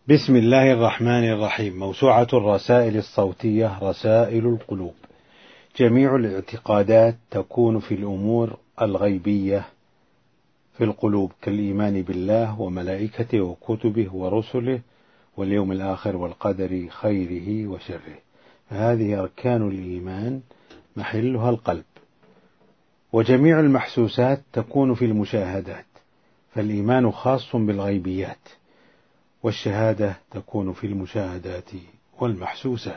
بسم الله الرحمن الرحيم. موسوعة الرسائل الصوتية رسائل القلوب. جميع الاعتقادات تكون في الأمور الغيبية في القلوب كالإيمان بالله وملائكته وكتبه ورسله واليوم الآخر والقدر خيره وشره، فهذه أركان الإيمان محلها القلب. وجميع المحسوسات تكون في المشاهدات، فالإيمان خاص بالغيبيات، والشهادة تكون في المشاهدات والمحسوسات.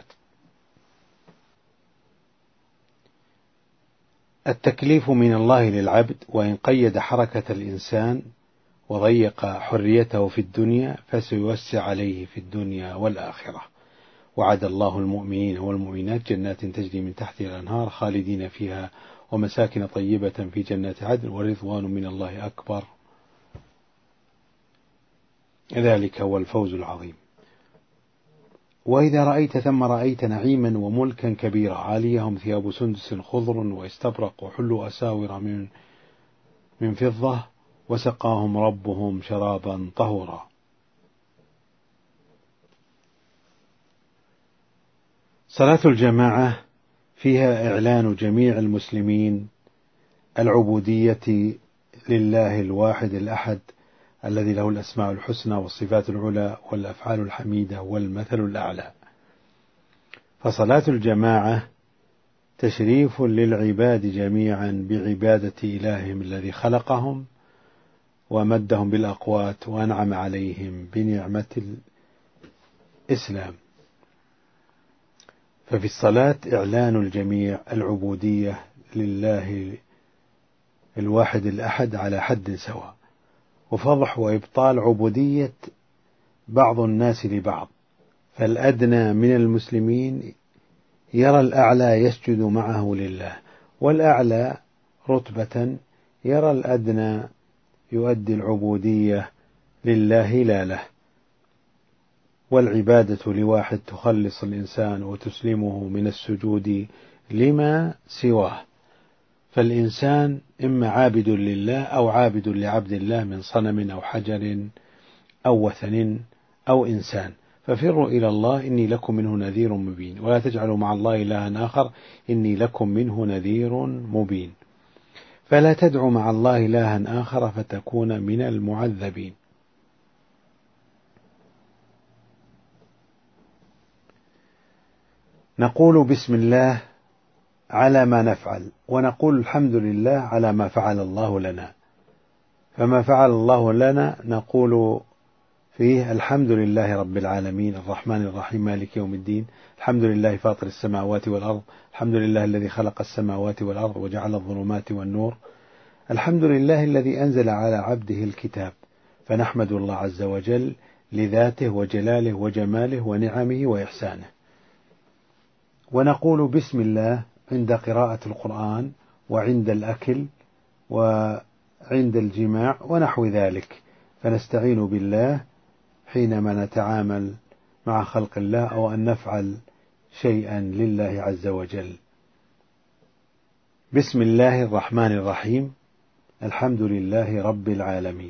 التكليف من الله للعبد، وإن قيد حركة الإنسان وضيق حريته في الدنيا فسيوسع عليه في الدنيا والآخرة. وعد الله المؤمنين والمؤمنات جنات تجري من تحتها الأنهار خالدين فيها ومساكن طيبة في جنات عدن ورضوان من الله أكبر، ذلك هو الفوز العظيم. وإذا رأيت ثم رأيت نعيما وملكا كبيرا عاليهم ثياب سندس خضر واستبرق وحلوا أساور من فضة وسقاهم ربهم شرابا طهورا. صلاة الجماعة فيها إعلان جميع المسلمين العبودية لله الواحد الأحد الذي له الأسماء الحسنى والصفات العلى والأفعال الحميدة والمثل الأعلى. فصلاة الجماعة تشريف للعباد جميعا بعبادة إلههم الذي خلقهم ومدهم بالأقوات وأنعم عليهم بنعمة الإسلام. ففي الصلاة إعلان الجميع العبودية لله الواحد الأحد على حد سواء، وفضح وإبطال عبودية بعض الناس لبعض، فالأدنى من المسلمين يرى الأعلى يسجد معه لله، والأعلى رتبة يرى الأدنى يؤدي العبودية لله لا له. والعبادة لواحد تخلص الإنسان وتسلمه من السجود لما سواه، فالإنسان إما عابد لله أو عابد لعبد الله من صنم أو حجر أو وثن أو إنسان، ففروا إلى الله إني لكم منه نذير مبين، ولا تجعلوا مع الله إلها آخر إني لكم منه نذير مبين. فلا تدعوا مع الله إلها آخر فتكون من المعذبين. نقول بسم الله على ما نفعل، ونقول الحمد لله على ما فعل الله لنا. فما فعل الله لنا نقول فيه الحمد لله رب العالمين الرحمن الرحيم مالك يوم الدين، الحمد لله فاطر السماوات والأرض، الحمد لله الذي خلق السماوات والأرض وجعل الظلمات والنور، الحمد لله الذي أنزل على عبده الكتاب، فنحمد الله عز وجل لذاته وجلاله وجماله ونعمه وإحسانه. ونقول بسم الله عند قراءة القرآن وعند الأكل وعند الجماع ونحو ذلك، فنستعين بالله حينما نتعامل مع خلق الله أو أن نفعل شيئا لله عز وجل. بسم الله الرحمن الرحيم الحمد لله رب العالمين.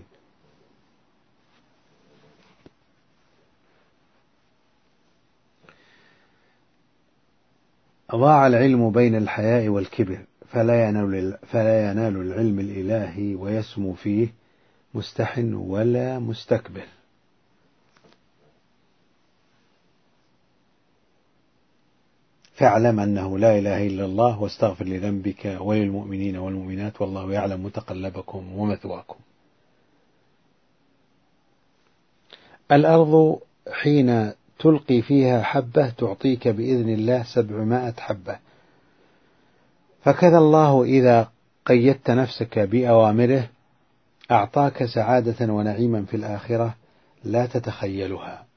ضاع العلم بين الحياء والكبر، فلا ينال العلم الإلهي ويسمو فيه مستحن ولا مستكبر. فاعلم أنه لا إله إلا الله واستغفر لذنبك وللمؤمنين والمؤمنات والله يعلم متقلبكم ومثواكم. الأرض حين تلقي فيها حبة تعطيك بإذن الله 700 حبة، فكذا الله إذا قيدت نفسك بأوامره أعطاك سعادة ونعيما في الآخرة لا تتخيلها.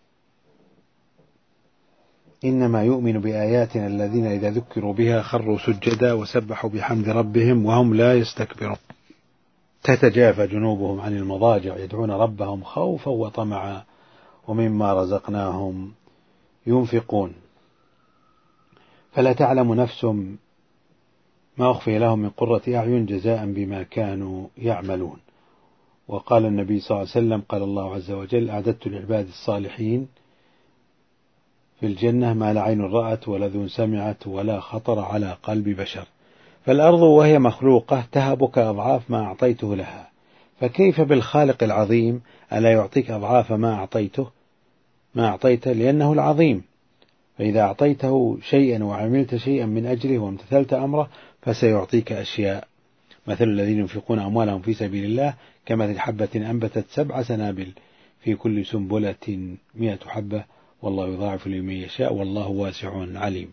إنما يؤمن بآياتنا الذين إذا ذكروا بها خروا سجدا وسبحوا بحمد ربهم وهم لا يستكبرون. تتجافى جنوبهم عن المضاجع يدعون ربهم خوفا وطمعا ومما رزقناهم ينفقون. فلا تعلم نفس ما أخفي لهم من قرة أعين جزاء بما كانوا يعملون. وقال النبي صلى الله عليه وسلم: قال الله عز وجل: أعددت لعباد الصالحين في الجنة ما لا عين رأت ولا أذن سمعت ولا خطر على قلب بشر. فالأرض وهي مخلوقة تهبك أضعاف ما أعطيته لها، فكيف بالخالق العظيم ألا يعطيك أضعاف ما أعطيته لأنه العظيم. فإذا أعطيته شيئا وعملت شيئا من أجله وامتثلت أمره فسيعطيك أشياء. مثل الذين ينفقون أموالهم في سبيل الله كمثل حبة أنبتت 7 سنابل في كل سنبلة 100 حبة والله يضاعف لمن يشاء والله واسع عليم.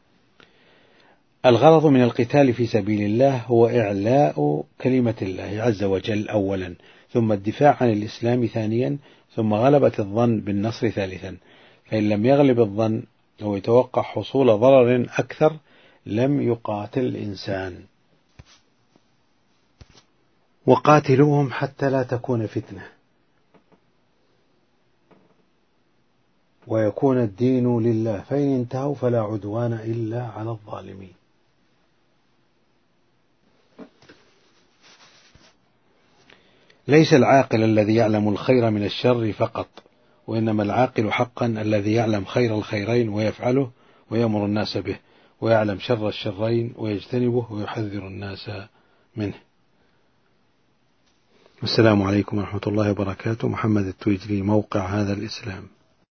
الغرض من القتال في سبيل الله هو إعلاء كلمة الله عز وجل أولا، ثم الدفاع عن الإسلام ثانيا، ثم غلبة الظن بالنصر ثالثا. فإن لم يغلب الظن أو يتوقع حصول ضرر أكثر لم يقاتل الإنسان. وقاتلوهم حتى لا تكون فتنة ويكون الدين لله، فإن انتهوا فلا عدوان إلا على الظالمين. ليس العاقل الذي يعلم الخير من الشر فقط، وإنما العاقل حقا الذي يعلم خير الخيرين ويفعله ويأمر الناس به، ويعلم شر الشرين ويجتنبه ويحذر الناس منه. السلام عليكم ورحمة الله وبركاته. محمد التويجري، موقع هذا الإسلام.